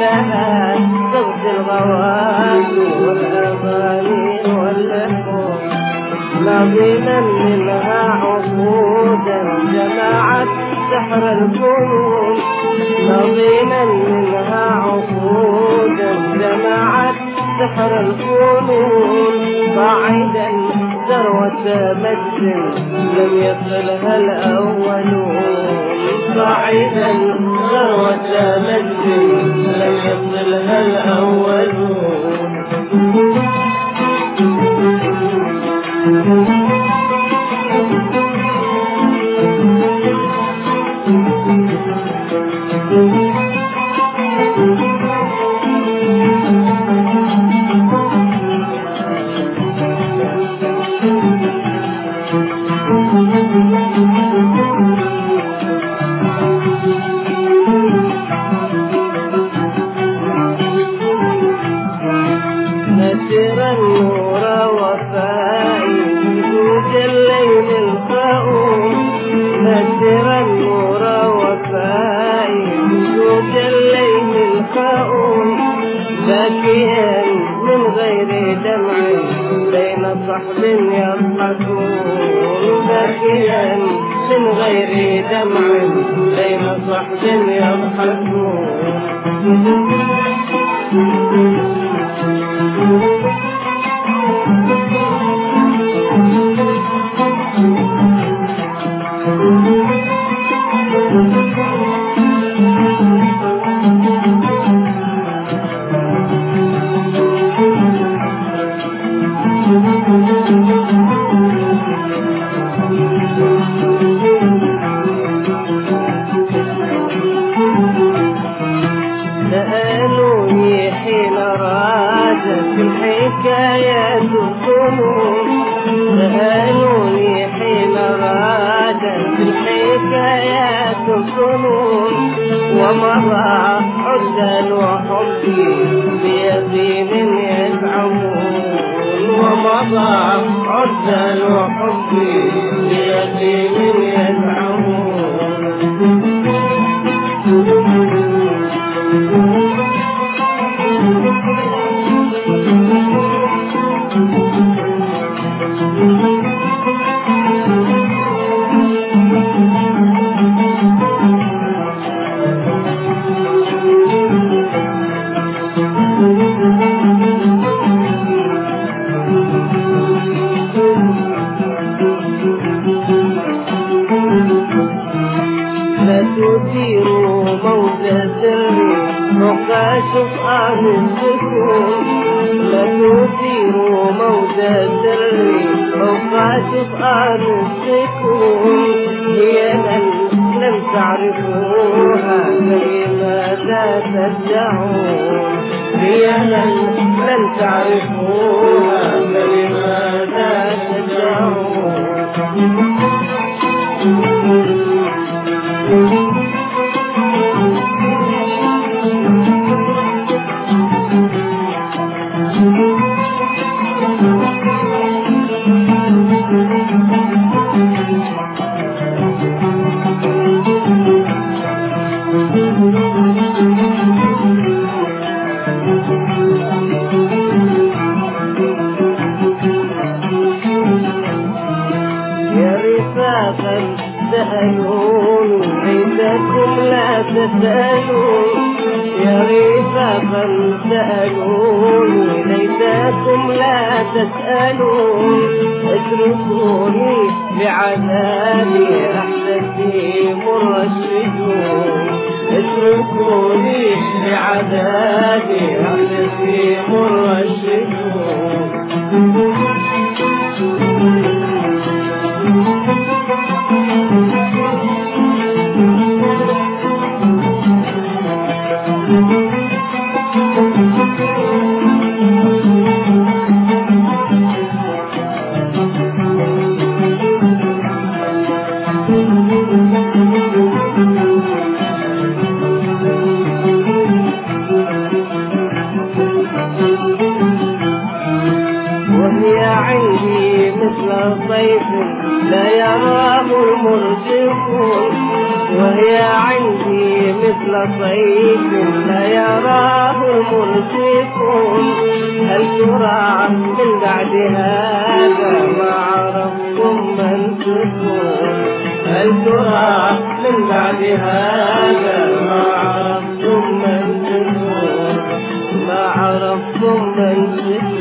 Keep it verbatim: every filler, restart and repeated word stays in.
لها صوت الغواني والأغاني واللحون، نظيما منها عقودا جمعت سحر الفنون، نظيما منها عقودا جمعت سحر الفنون، صاعدا ذروة مجد لم يصلها الأولون، صاعدا ذروة مجد لم يصلها الأولون. نسر النور وفائي بجود الليل الخاؤون، نسر النور وفائي بجود الليل الخاؤون، باكيا من غير دمع بين صحب يضحكون، باكيا من غير دمع بين صحب يضحكون. سألوني حين رادت الحكايات الظنون، سألوني حين رادت الحكايات الظنون، ومضى عزل وحبي بيقين يزعمون، ومضى عزل وحبي بيقين يزعمون. لا تثيروا موج سري وكاشف عن السكون، لا تثيروا موج سري وكاشف عن السكون، هي من لم تعرفوها فلماذا تدعون، هي من لم تعرفوها فلماذا تدعون. يا رفاقا سألون ليتكم لا تسألون، يا رفاقا سألون ليتكم لا تسألون، اتركوني بعذابي أحدثي مر السجون، اتركوني بعذابي أحدثي مر السجون. كل صيف لا يراه المرشفون. هل ترى من بعد هذا ما عرفتم من تكون؟ هل ترى من بعد هذا ما عرفتم من تكون؟ ما عرفتم من تكون.